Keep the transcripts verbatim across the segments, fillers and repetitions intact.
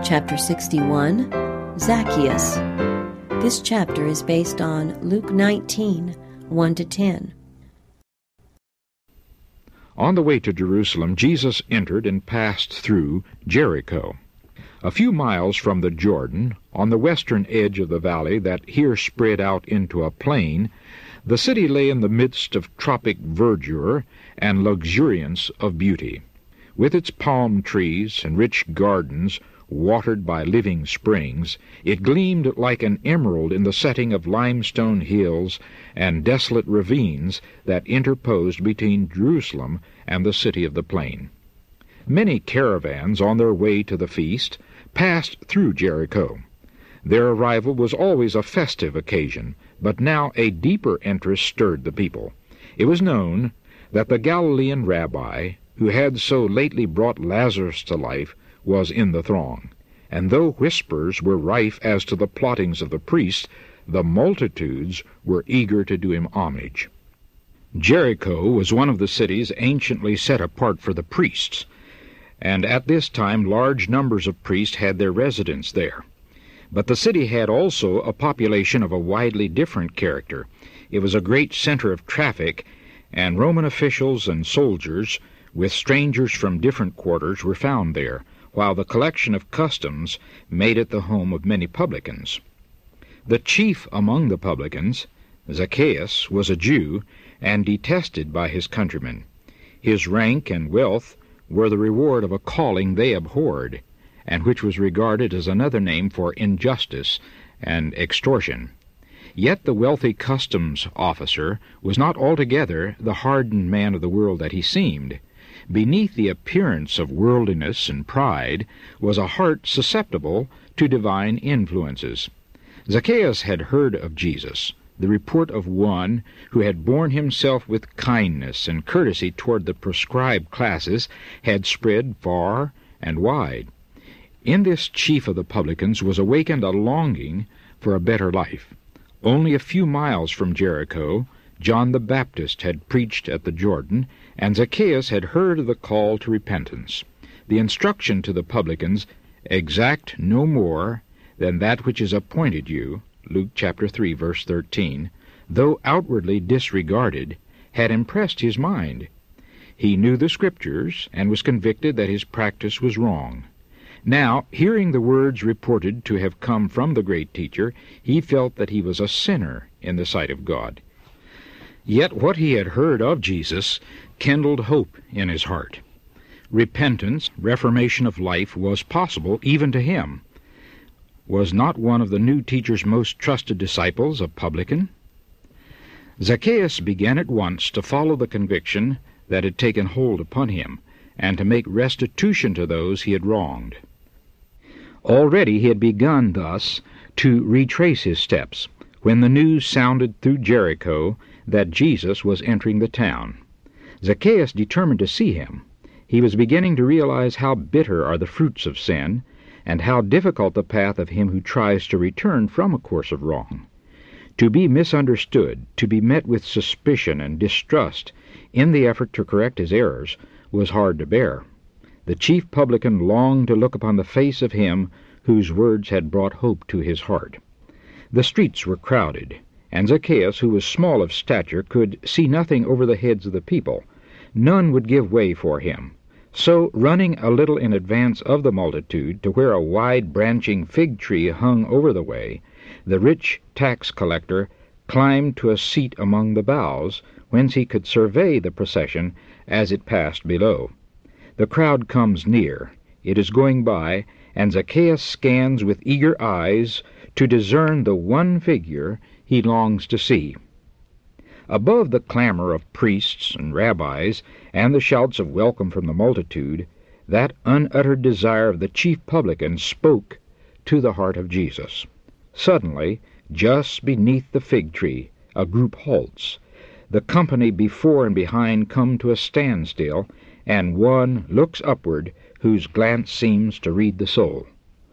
Chapter sixty-one, Zacchaeus. This chapter is based on Luke nineteen, one to ten. On the way to Jerusalem, Jesus entered and passed through Jericho. A few miles from the Jordan, on the western edge of the valley that here spread out into a plain, the city lay in the midst of tropic verdure and luxuriance of beauty. With its palm trees and rich gardens, watered by living springs, it gleamed like an emerald in the setting of limestone hills and desolate ravines that interposed between Jerusalem and the city of the plain. Many caravans on their way to the feast passed through Jericho. Their arrival was always a festive occasion, but now a deeper interest stirred the people. It was known that the Galilean rabbi, who had so lately brought Lazarus to life, was in the throng, and though whispers were rife as to the plottings of the priests, the multitudes were eager to do him homage. Jericho was one of the cities anciently set apart for the priests, and at this time large numbers of priests had their residence there. But the city had also a population of a widely different character. It was a great center of traffic, and Roman officials and soldiers, with strangers from different quarters, were found there, while the collection of customs made it the home of many publicans. The chief among the publicans, Zacchaeus, was a Jew, and detested by his countrymen. His rank and wealth were the reward of a calling they abhorred, and which was regarded as another name for injustice and extortion. Yet the wealthy customs officer was not altogether the hardened man of the world that he seemed. Beneath the appearance of worldliness and pride was a heart susceptible to divine influences. Zacchaeus had heard of Jesus, the report of one who had borne himself with kindness and courtesy toward the proscribed classes had spread far and wide. In this chief of the publicans was awakened a longing for a better life. Only a few miles from Jericho, John the Baptist had preached at the Jordan, and Zacchaeus had heard of the call to repentance. The instruction to the publicans, "Exact no more than that which is appointed you," Luke chapter three, verse thirteen, though outwardly disregarded, had impressed his mind. He knew the Scriptures, and was convicted that his practice was wrong. Now, hearing the words reported to have come from the great teacher, he felt that he was a sinner in the sight of God. Yet what he had heard of Jesus kindled hope in his heart. Repentance, reformation of life, was possible even to him. Was not one of the new teacher's most trusted disciples a publican? Zacchaeus began at once to follow the conviction that had taken hold upon him, and to make restitution to those he had wronged. Already he had begun thus to retrace his steps, when the news sounded through Jericho that Jesus was entering the town. Zacchaeus determined to see him. He was beginning to realize how bitter are the fruits of sin, and how difficult the path of him who tries to return from a course of wrong. To be misunderstood, to be met with suspicion and distrust in the effort to correct his errors, was hard to bear. The chief publican longed to look upon the face of him whose words had brought hope to his heart. The streets were crowded, and Zacchaeus, who was small of stature, could see nothing over the heads of the people. None would give way for him. So, running a little in advance of the multitude to where a wide branching fig tree hung over the way, the rich tax collector climbed to a seat among the boughs, whence he could survey the procession as it passed below. The crowd comes near. It is going by, and Zacchaeus scans with eager eyes to discern the one figure he longs to see. Above the clamor of priests and rabbis, and the shouts of welcome from the multitude, that unuttered desire of the chief publican spoke to the heart of Jesus. Suddenly, just beneath the fig tree, a group halts. The company before and behind come to a standstill, and one looks upward whose glance seems to read the soul.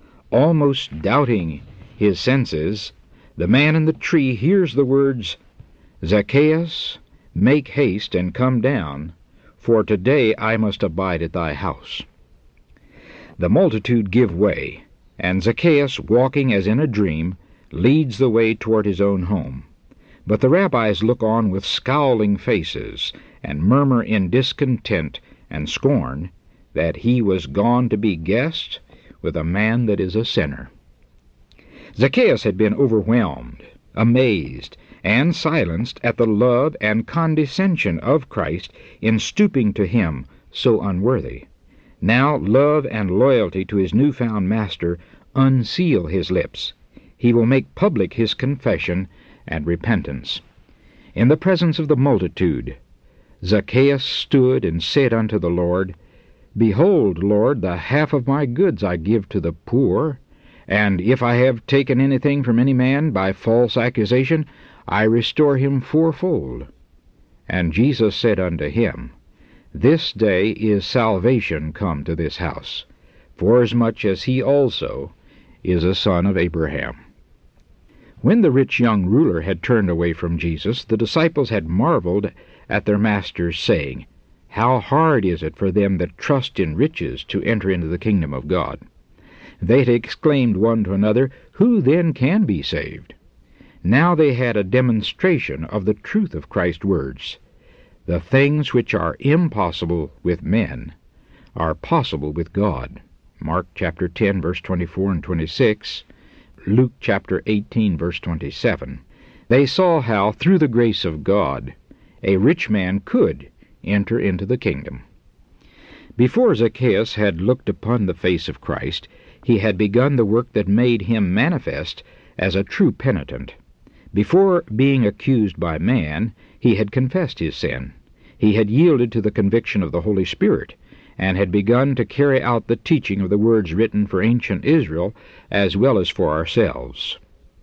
Almost doubting his senses, the man in the tree hears the words, "Zacchaeus, make haste and come down, for today I must abide at thy house." The multitude give way. and Zacchaeus, walking as in a dream, leads the way toward his own home. But the rabbis look on with scowling faces, and murmur in discontent and scorn that he was gone to be guest with a man that is a sinner. Zacchaeus had been overwhelmed, amazed, and silenced at the love and condescension of Christ in stooping to him so unworthy. Now love and loyalty to his newfound master unseal his lips. He will make public his confession and repentance. In the presence of the multitude, Zacchaeus stood and said unto the Lord, Behold, Lord, the half of my goods I give to the poor, and if I have taken anything from any man by false accusation, I restore him fourfold. And Jesus said unto him, This day is salvation come to this house, forasmuch as he also is a son of Abraham. When the rich young ruler had turned away from Jesus, the disciples had marveled at their master's saying, How hard is it for them that trust in riches to enter into the kingdom of God? They had exclaimed one to another, Who then can be saved? Now they had a demonstration of the truth of Christ's words. The things which are impossible with men are possible with God. Mark chapter ten, verse twenty-four and twenty-six, Luke chapter eighteen, verse twenty-seven. They saw how, through the grace of God, a rich man could enter into the kingdom. Before Zacchaeus had looked upon the face of Christ, he had begun the work that made him manifest as a true penitent. Before being accused by man, he had confessed his sin. He had yielded to the conviction of the Holy Spirit, and had begun to carry out the teaching of the words written for ancient Israel as well as for ourselves.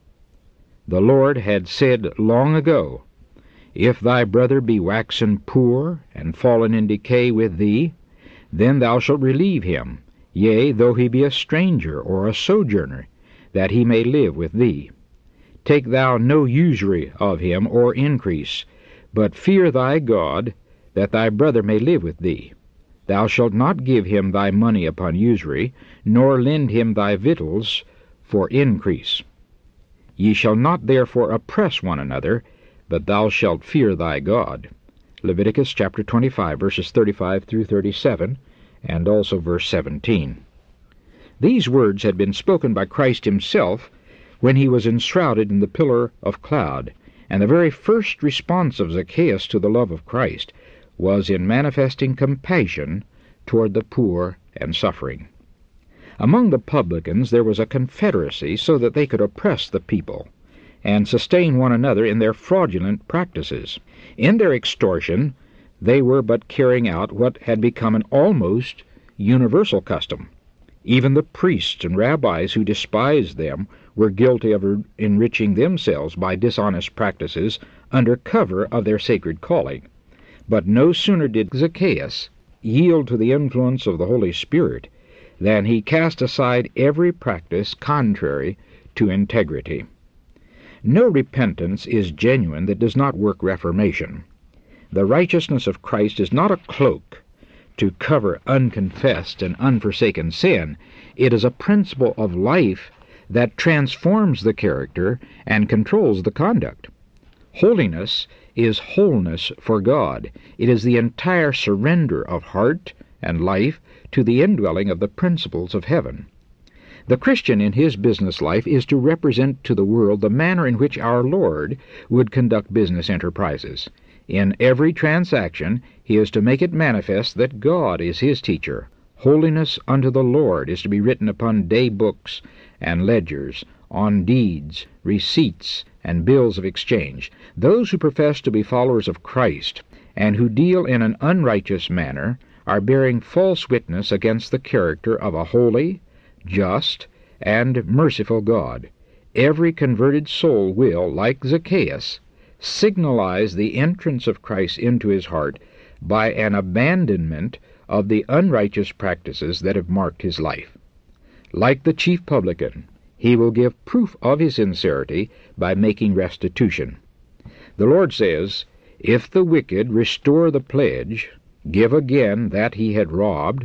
The Lord had said long ago, If thy brother be waxen poor, and fallen in decay with thee, then thou shalt relieve him, yea, though he be a stranger or a sojourner, that he may live with thee. Take thou no usury of him or increase, but fear thy God, that thy brother may live with thee. Thou shalt not give him thy money upon usury, nor lend him thy victuals for increase. Ye shall not therefore oppress one another, but thou shalt fear thy God. Leviticus chapter twenty-five, verses thirty-five through thirty-seven, and also verse seventeen. These words had been spoken by Christ himself when he was enshrouded in the pillar of cloud, and the very first response of Zacchaeus to the love of Christ was in manifesting compassion toward the poor and suffering. Among the publicans there was a confederacy so that they could oppress the people and sustain one another in their fraudulent practices. In their extortion, they were but carrying out what had become an almost universal custom. Even the priests and rabbis who despised them were guilty of enriching themselves by dishonest practices under cover of their sacred calling. But no sooner did Zacchaeus yield to the influence of the Holy Spirit than he cast aside every practice contrary to integrity. No repentance is genuine that does not work reformation. The righteousness of Christ is not a cloak to cover unconfessed and unforsaken sin. It is a principle of life that transforms the character and controls the conduct. Holiness is wholeness for God. It is the entire surrender of heart and life to the indwelling of the principles of heaven. The Christian in his business life is to represent to the world the manner in which our Lord would conduct business enterprises. In every transaction, he is to make it manifest that God is his teacher. Holiness unto the Lord is to be written upon day books and ledgers, on deeds, receipts, and bills of exchange. Those who profess to be followers of Christ, and who deal in an unrighteous manner, are bearing false witness against the character of a holy, just, and merciful God. Every converted soul will, like Zacchaeus, signalize the entrance of Christ into his heart by an abandonment of the unrighteous practices that have marked his life. Like the chief publican, he will give proof of his sincerity by making restitution. The Lord says, If the wicked restore the pledge, give again that he had robbed,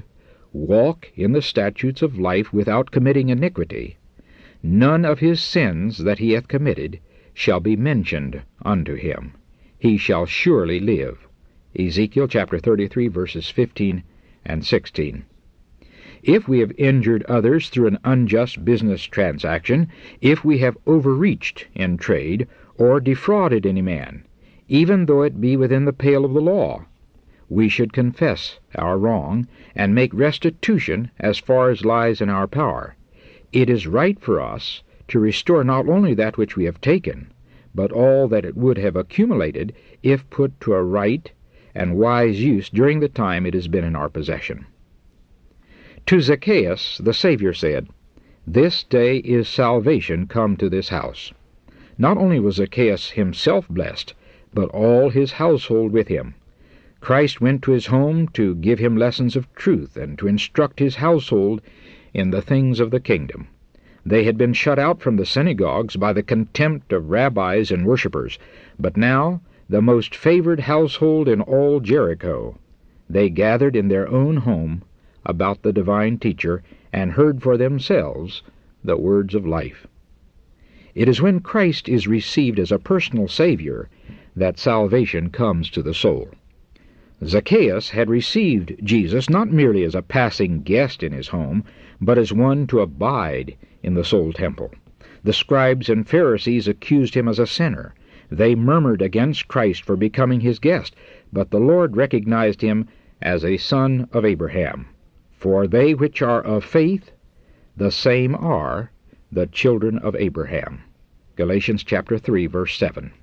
walk in the statutes of life without committing iniquity, none of his sins that he hath committed shall be mentioned unto him. He shall surely live. Ezekiel chapter thirty-three, verses fifteen and sixteen. If we have injured others through an unjust business transaction, if we have overreached in trade, or defrauded any man, even though it be within the pale of the law, we should confess our wrong, and make restitution as far as lies in our power. It is right for us to restore not only that which we have taken, but all that it would have accumulated if put to a right and wise use during the time it has been in our possession. To Zacchaeus the Savior said, "This day is salvation come to this house." Not only was Zacchaeus himself blessed, but all his household with him. Christ went to his home to give him lessons of truth and to instruct his household in the things of the kingdom. They had been shut out from the synagogues by the contempt of rabbis and worshippers, but now the most favored household in all Jericho. They gathered in their own home about the divine teacher and heard for themselves the words of life. It is when Christ is received as a personal Savior that salvation comes to the soul. Zacchaeus had received Jesus not merely as a passing guest in his home, but as one to abide in the soul temple. The scribes and Pharisees accused him as a sinner. They murmured against Christ for becoming his guest, but the Lord recognized him as a son of Abraham. For they which are of faith, the same are the children of Abraham. Galatians chapter three, verse seven.